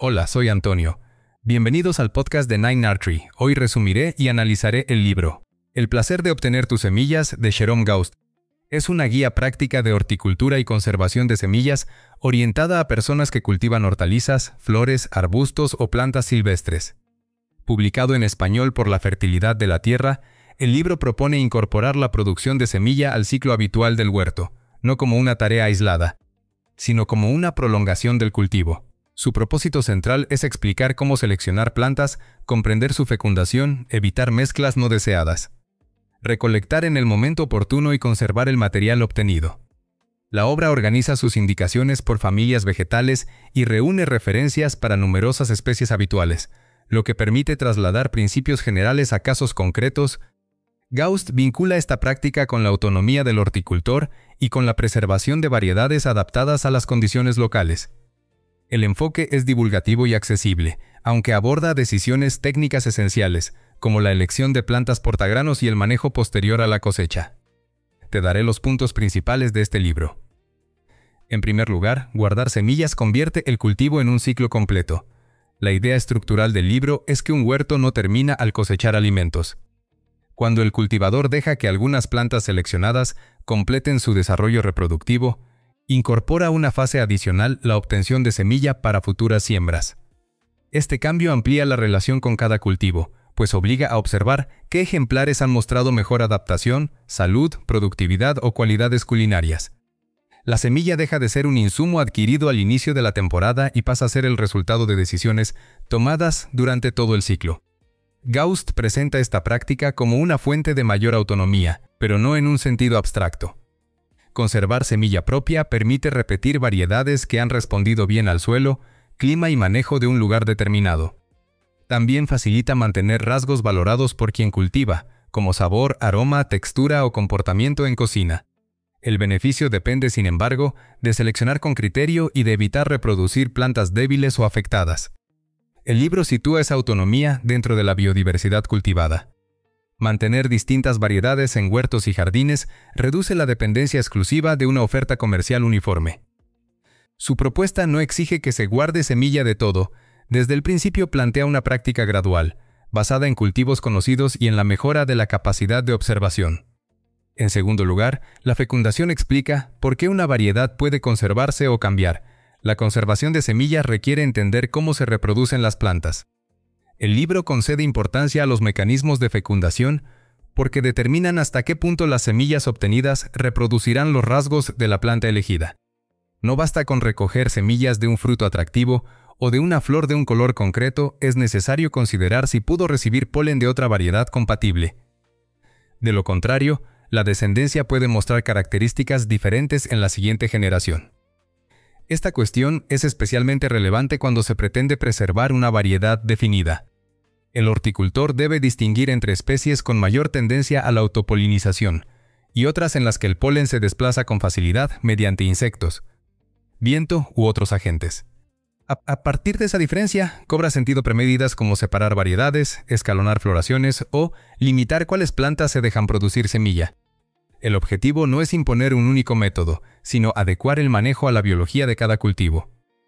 Hola, soy Antonio. Bienvenidos al podcast de Nine Archery. Hoy resumiré y analizaré el libro El placer de obtener tus semillas de Jerome Gaust. Es una guía práctica de horticultura y conservación de semillas orientada a personas que cultivan hortalizas, flores, arbustos o plantas silvestres. Publicado en español por La Fertilidad de la Tierra, el libro propone incorporar la producción de semilla al ciclo habitual del huerto, no como una tarea aislada, sino como una prolongación del cultivo. Su propósito central es explicar cómo seleccionar plantas, comprender su fecundación, evitar mezclas no deseadas, recolectar en el momento oportuno y conservar el material obtenido. La obra organiza sus indicaciones por familias vegetales y reúne referencias para numerosas especies habituales, lo que permite trasladar principios generales a casos concretos. Gaust vincula esta práctica con la autonomía del horticultor y con la preservación de variedades adaptadas a las condiciones locales. El enfoque es divulgativo y accesible, aunque aborda decisiones técnicas esenciales, como la elección de plantas portagranos y el manejo posterior a la cosecha. Te daré los puntos principales de este libro. En primer lugar, guardar semillas convierte el cultivo en un ciclo completo. La idea estructural del libro es que un huerto no termina al cosechar alimentos. Cuando el cultivador deja que algunas plantas seleccionadas completen su desarrollo reproductivo, incorpora una fase adicional, la obtención de semilla para futuras siembras. Este cambio amplía la relación con cada cultivo, pues obliga a observar qué ejemplares han mostrado mejor adaptación, salud, productividad o cualidades culinarias. La semilla deja de ser un insumo adquirido al inicio de la temporada y pasa a ser el resultado de decisiones tomadas durante todo el ciclo. Gaust presenta esta práctica como una fuente de mayor autonomía, pero no en un sentido abstracto. Conservar semilla propia permite repetir variedades que han respondido bien al suelo, clima y manejo de un lugar determinado. También facilita mantener rasgos valorados por quien cultiva, como sabor, aroma, textura o comportamiento en cocina. El beneficio depende, sin embargo, de seleccionar con criterio y de evitar reproducir plantas débiles o afectadas. El libro sitúa esa autonomía dentro de la biodiversidad cultivada. Mantener distintas variedades en huertos y jardines reduce la dependencia exclusiva de una oferta comercial uniforme. Su propuesta no exige que se guarde semilla de todo. Desde el principio plantea una práctica gradual, basada en cultivos conocidos y en la mejora de la capacidad de observación. En segundo lugar, la fecundación explica por qué una variedad puede conservarse o cambiar. La conservación de semillas requiere entender cómo se reproducen las plantas. El libro concede importancia a los mecanismos de fecundación porque determinan hasta qué punto las semillas obtenidas reproducirán los rasgos de la planta elegida. No basta con recoger semillas de un fruto atractivo o de una flor de un color concreto, es necesario considerar si pudo recibir polen de otra variedad compatible. De lo contrario, la descendencia puede mostrar características diferentes en la siguiente generación. Esta cuestión es especialmente relevante cuando se pretende preservar una variedad definida. El horticultor debe distinguir entre especies con mayor tendencia a la autopolinización y otras en las que el polen se desplaza con facilidad mediante insectos, viento u otros agentes. A partir de esa diferencia, cobra sentido premedidas como separar variedades, escalonar floraciones o limitar cuáles plantas se dejan producir semilla. El objetivo no es imponer un único método, sino adecuar el manejo a la biología de cada cultivo.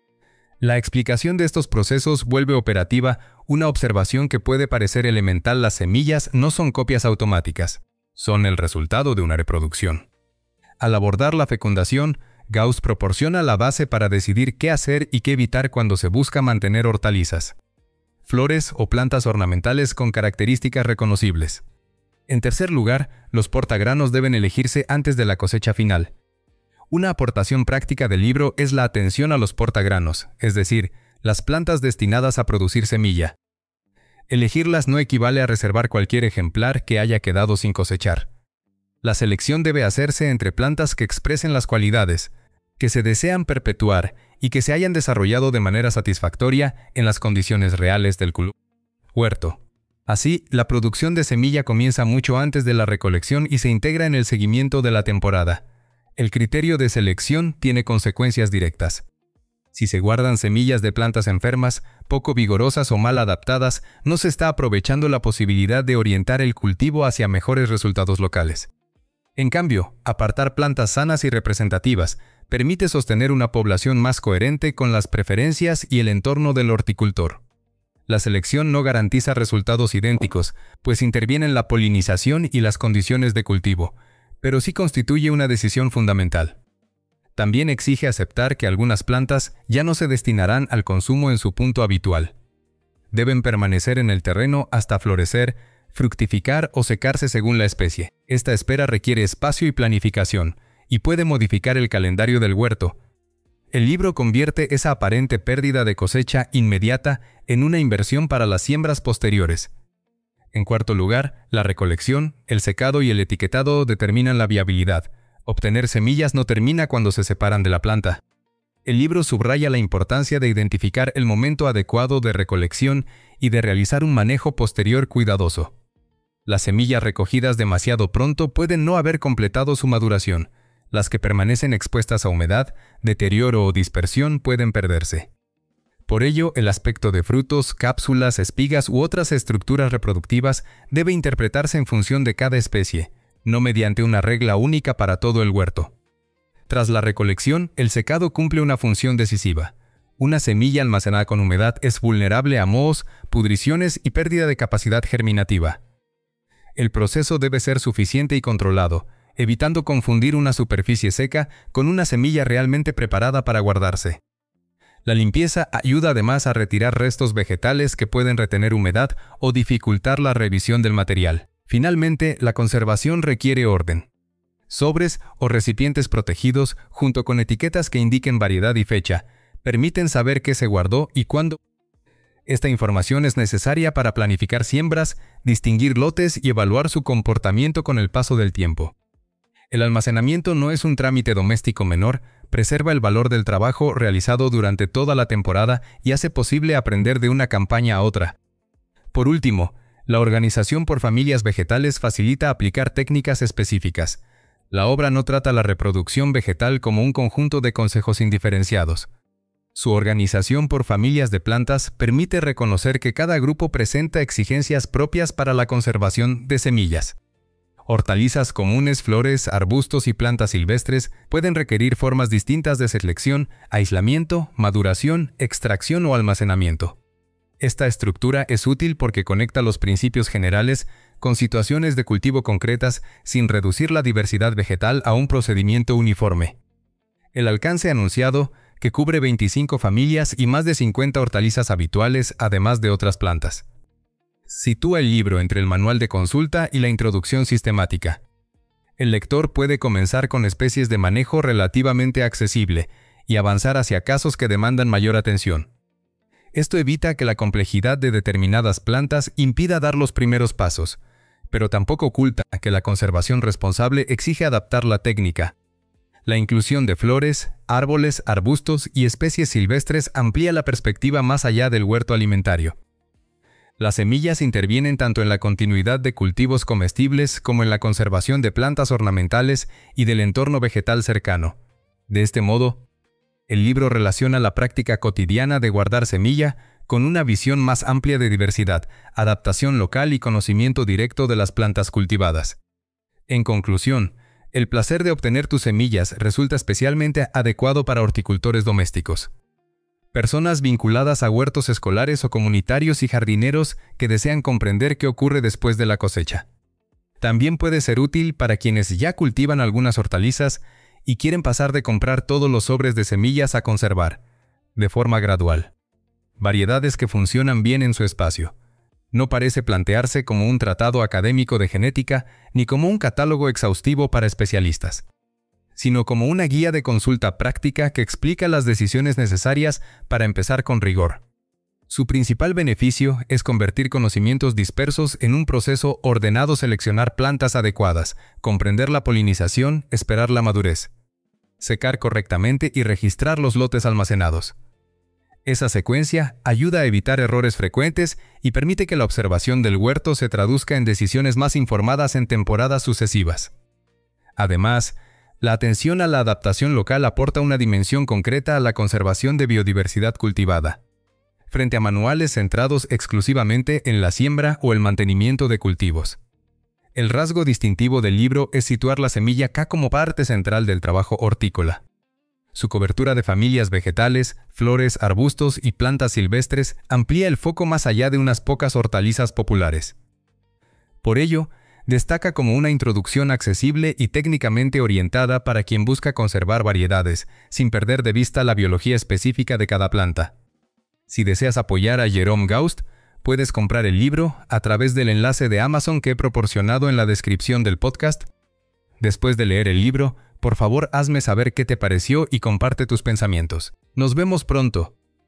La explicación de estos procesos vuelve operativa una observación que puede parecer elemental: las semillas no son copias automáticas, son el resultado de una reproducción. Al abordar la fecundación, Gaust proporciona la base para decidir qué hacer y qué evitar cuando se busca mantener hortalizas, flores o plantas ornamentales con características reconocibles. En tercer lugar, los portagranos deben elegirse antes de la cosecha final. Una aportación práctica del libro es la atención a los portagranos, es decir, las plantas destinadas a producir semilla. Elegirlas no equivale a reservar cualquier ejemplar que haya quedado sin cosechar. La selección debe hacerse entre plantas que expresen las cualidades, que se desean perpetuar y que se hayan desarrollado de manera satisfactoria en las condiciones reales del huerto. Así, la producción de semilla comienza mucho antes de la recolección y se integra en el seguimiento de la temporada. El criterio de selección tiene consecuencias directas. Si se guardan semillas de plantas enfermas, poco vigorosas o mal adaptadas, no se está aprovechando la posibilidad de orientar el cultivo hacia mejores resultados locales. En cambio, apartar plantas sanas y representativas, permite sostener una población más coherente con las preferencias y el entorno del horticultor. La selección no garantiza resultados idénticos, pues intervienen la polinización y las condiciones de cultivo, pero sí constituye una decisión fundamental. También exige aceptar que algunas plantas ya no se destinarán al consumo en su punto habitual. Deben permanecer en el terreno hasta florecer, fructificar o secarse según la especie. Esta espera requiere espacio y planificación, y puede modificar el calendario del huerto. El libro convierte esa aparente pérdida de cosecha inmediata en una inversión para las siembras posteriores. En cuarto lugar, la recolección, el secado y el etiquetado determinan la viabilidad. Obtener semillas no termina cuando se separan de la planta. El libro subraya la importancia de identificar el momento adecuado de recolección y de realizar un manejo posterior cuidadoso. Las semillas recogidas demasiado pronto pueden no haber completado su maduración. Las que permanecen expuestas a humedad, deterioro o dispersión pueden perderse. Por ello, el aspecto de frutos, cápsulas, espigas u otras estructuras reproductivas debe interpretarse en función de cada especie, no mediante una regla única para todo el huerto. Tras la recolección, el secado cumple una función decisiva. Una semilla almacenada con humedad es vulnerable a mohos, pudriciones y pérdida de capacidad germinativa. El proceso debe ser suficiente y controlado, evitando confundir una superficie seca con una semilla realmente preparada para guardarse. La limpieza ayuda además a retirar restos vegetales que pueden retener humedad o dificultar la revisión del material. Finalmente, la conservación requiere orden. Sobres o recipientes protegidos, junto con etiquetas que indiquen variedad y fecha, permiten saber qué se guardó y cuándo. Esta información es necesaria para planificar siembras, distinguir lotes y evaluar su comportamiento con el paso del tiempo. El almacenamiento no es un trámite doméstico menor, preserva el valor del trabajo realizado durante toda la temporada y hace posible aprender de una campaña a otra. Por último, la organización por familias vegetales facilita aplicar técnicas específicas. La obra no trata la reproducción vegetal como un conjunto de consejos indiferenciados. Su organización por familias de plantas permite reconocer que cada grupo presenta exigencias propias para la conservación de semillas. Hortalizas comunes, flores, arbustos y plantas silvestres pueden requerir formas distintas de selección, aislamiento, maduración, extracción o almacenamiento. Esta estructura es útil porque conecta los principios generales con situaciones de cultivo concretas sin reducir la diversidad vegetal a un procedimiento uniforme. El alcance anunciado, que cubre 25 familias y más de 50 hortalizas habituales, además de otras plantas. Sitúa el libro entre el manual de consulta y la introducción sistemática. El lector puede comenzar con especies de manejo relativamente accesible y avanzar hacia casos que demandan mayor atención. Esto evita que la complejidad de determinadas plantas impida dar los primeros pasos, pero tampoco oculta que la conservación responsable exige adaptar la técnica. La inclusión de flores, árboles, arbustos y especies silvestres amplía la perspectiva más allá del huerto alimentario. Las semillas intervienen tanto en la continuidad de cultivos comestibles como en la conservación de plantas ornamentales y del entorno vegetal cercano. De este modo, el libro relaciona la práctica cotidiana de guardar semilla con una visión más amplia de diversidad, adaptación local y conocimiento directo de las plantas cultivadas. En conclusión, el placer de obtener tus semillas resulta especialmente adecuado para horticultores domésticos. Personas vinculadas a huertos escolares o comunitarios y jardineros que desean comprender qué ocurre después de la cosecha. También puede ser útil para quienes ya cultivan algunas hortalizas y quieren pasar de comprar todos los sobres de semillas a conservar, de forma gradual, variedades que funcionan bien en su espacio. No parece plantearse como un tratado académico de genética ni como un catálogo exhaustivo para especialistas, sino como una guía de consulta práctica que explica las decisiones necesarias para empezar con rigor. Su principal beneficio es convertir conocimientos dispersos en un proceso ordenado, seleccionar plantas adecuadas, comprender la polinización, esperar la madurez, secar correctamente y registrar los lotes almacenados. Esa secuencia ayuda a evitar errores frecuentes y permite que la observación del huerto se traduzca en decisiones más informadas en temporadas sucesivas. Además, la atención a la adaptación local aporta una dimensión concreta a la conservación de biodiversidad cultivada, frente a manuales centrados exclusivamente en la siembra o el mantenimiento de cultivos. El rasgo distintivo del libro es situar la semilla como parte central del trabajo hortícola. Su cobertura de familias vegetales, flores, arbustos y plantas silvestres amplía el foco más allá de unas pocas hortalizas populares. Por ello, destaca como una introducción accesible y técnicamente orientada para quien busca conservar variedades, sin perder de vista la biología específica de cada planta. Si deseas apoyar a Jerome Gaust, puedes comprar el libro a través del enlace de Amazon que he proporcionado en la descripción del podcast. Después de leer el libro, por favor hazme saber qué te pareció y comparte tus pensamientos. Nos vemos pronto.